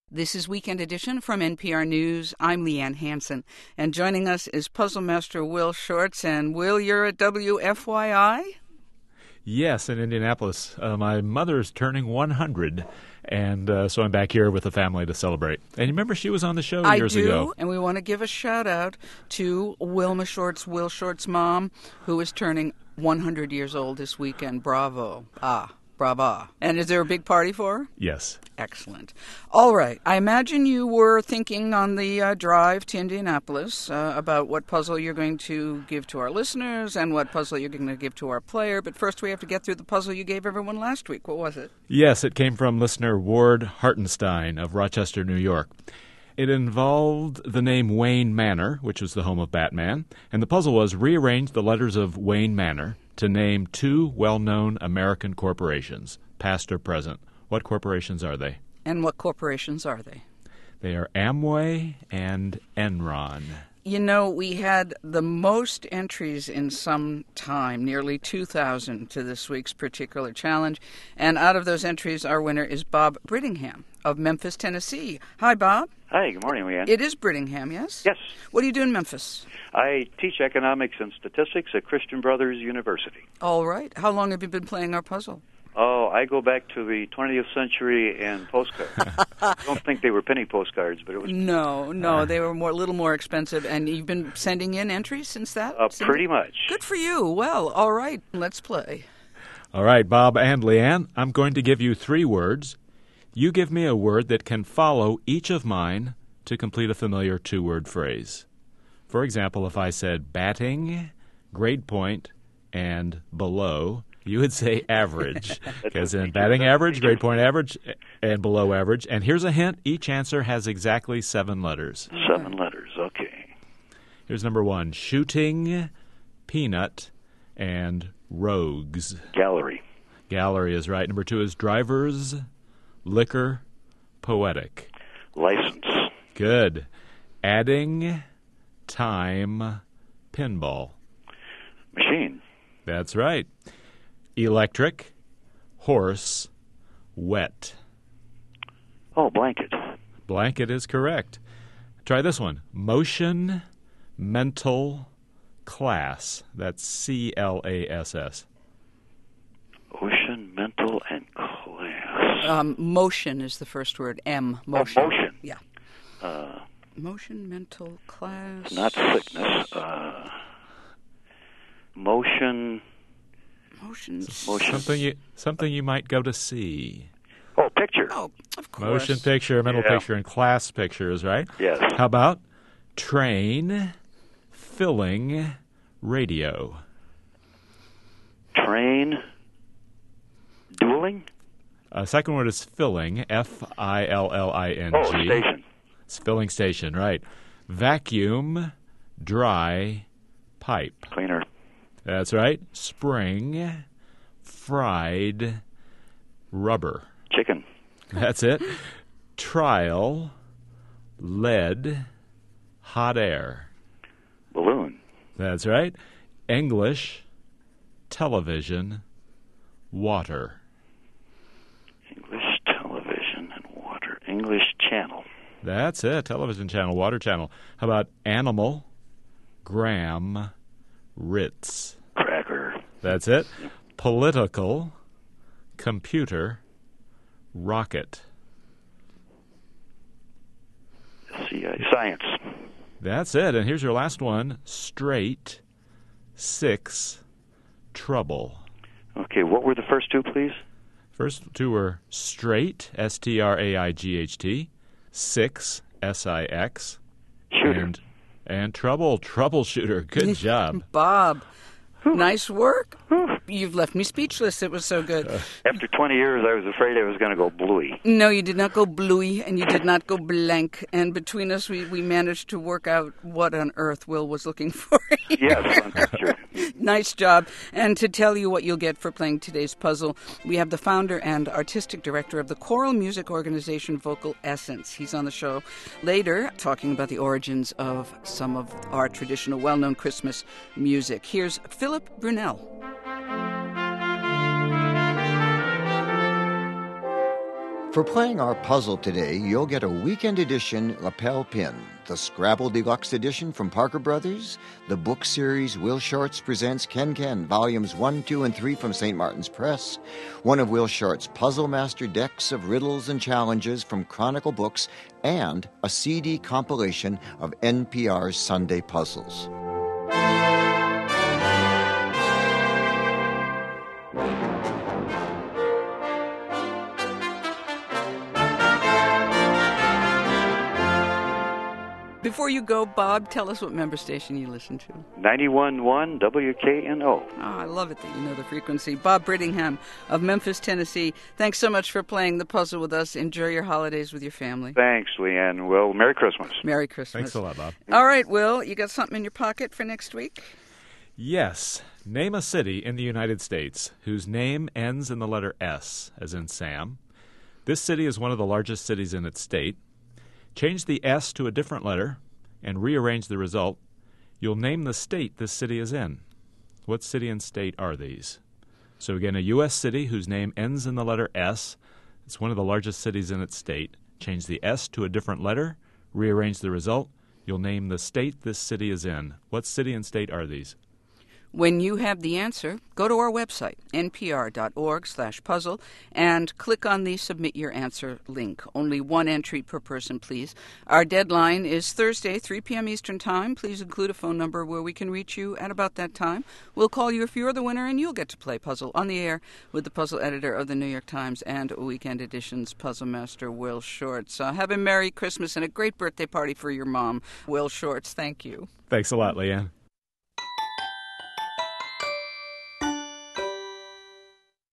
This is Weekend Edition from NPR News. I'm Leanne Hansen, and joining us is Puzzle Master Will Shortz. And Will, you're at WFYI? Yes, in Indianapolis. My mother's turning 100, and so I'm back here with the family to celebrate. And you remember she was on the show years ago. I do, and we want to give a shout-out to Wilma Shortz, Will Short's mom, who is turning 100 years old this weekend. Bravo. Brava. And is there a big party for her? Yes. Excellent. All right. I imagine you were thinking on the drive to Indianapolis about what puzzle you're going to give to our listeners and what puzzle you're going to give to our player. But first we have to get through the puzzle you gave everyone last week. What was it? Yes, it came from listener Ward Hartenstein of Rochester, New York. It involved the name Wayne Manor, which was the home of Batman. And the puzzle was rearrange the letters of Wayne Manor to name two well-known American corporations, past or present. What corporations are they? And what corporations are they? They are Amway and Enron. You know, we had the most entries in some time, nearly 2,000 to this week's particular challenge. And out of those entries, our winner is Bob Brittingham of Memphis, Tennessee. Hi, Bob. Hi, good morning, Leanne. It is Brittingham, yes? Yes. What do you do in Memphis? I teach economics and statistics at Christian Brothers University. All right. How long have you been playing our puzzle? Oh, I go back to the 20th century and postcards. I don't think they were penny postcards, but it was... No, they were a little more expensive. And you've been sending in entries since that? Pretty much. Good for you. Well, all right, let's play. All right, Bob and Leanne, I'm going to give you 3 words. You give me a word that can follow each of mine to complete a familiar 2-word phrase. For example, if I said batting, grade point, and below, you would say average. Because in batting average, grade point average, and below average. And here's a hint. Each answer has exactly 7 letters. 7 letters, okay. Here's number 1. Shooting, peanut, and rogues. Gallery. Gallery is right. Number 2 is drivers, liquor, poetic. License. Good. Adding, time, pinball. Machine. That's right. Electric, horse, wet. Oh, blanket. Blanket is correct. Try this one. Motion, mental, class. That's C-L-A-S-S. Ocean, mental, and class. Motion is the first word. M. Motion. Oh, motion. Yeah. Motion, mental, class. Not sickness. Motion. Something you might go to see. Oh, picture. Oh, of course. Motion picture, mental picture, and class pictures, right? Yes. How about train, filling, radio? Train. Dueling? Second word is filling, F-I-L-L-I-N-G. Oh, station. It's filling station, right. Vacuum, dry, pipe. Cleaner. That's right. Spring, fried, rubber. Chicken. That's it. Trial, lead, hot air. Balloon. That's right. English, television, water. English, television, and water. English channel. That's it. Television channel, water channel. How about animal, gram, Ritz? Cracker. That's it. Political, computer, rocket. Science. That's it. And here's your last one. Straight, 6, trouble. Okay, what were the first 2, please? First 2 were straight, S-T-R-A-I-G-H-T, 6, S-I-X, Shooter. and troubleshooter. Good job. Bob, nice work. You've left me speechless. It was so good. After 20 years, I was afraid I was going to go bluey. No, you did not go bluey, and you did not go blank. And between us, we managed to work out what on earth Will was looking for. Yes, I'm sure. Nice job. And to tell you what you'll get for playing today's puzzle, we have the founder and artistic director of the choral music organization Vocal Essence. He's on the show later talking about the origins of some of our traditional, well-known Christmas music. Here's Philip Brunel. For playing our puzzle today, you'll get a weekend edition lapel pin, the Scrabble Deluxe Edition from Parker Brothers, the book series Will Shortz Presents Ken Ken, Volumes 1, 2, and 3 from St. Martin's Press, one of Will Shortz's Puzzle Master decks of riddles and challenges from Chronicle Books, and a CD compilation of NPR's Sunday Puzzles. Before you go, Bob, tell us what member station you listen to. 91.1 WKNO. Oh, I love it that you know the frequency. Bob Brittingham of Memphis, Tennessee. Thanks so much for playing the puzzle with us. Enjoy your holidays with your family. Thanks, Leanne. Well, Merry Christmas. Merry Christmas. Thanks a lot, Bob. All right, Will, you got something in your pocket for next week? Yes. Name a city in the United States whose name ends in the letter S, as in Sam. This city is one of the largest cities in its state. Change the S to a different letter and rearrange the result. You'll name the state this city is in. What city and state are these? So again, a U.S. city whose name ends in the letter S. It's one of the largest cities in its state. Change the S to a different letter, rearrange the result. You'll name the state this city is in. What city and state are these? When you have the answer, go to our website, npr.org/puzzle, and click on the Submit Your Answer link. Only one entry per person, please. Our deadline is Thursday, 3 p.m. Eastern Time. Please include a phone number where we can reach you at about that time. We'll call you if you're the winner, and you'll get to play Puzzle on the air with the puzzle editor of the New York Times and Weekend Edition's puzzle master, Will Shortz. Have a Merry Christmas and a great birthday party for your mom, Will Shortz. Thank you. Thanks a lot, Leanne.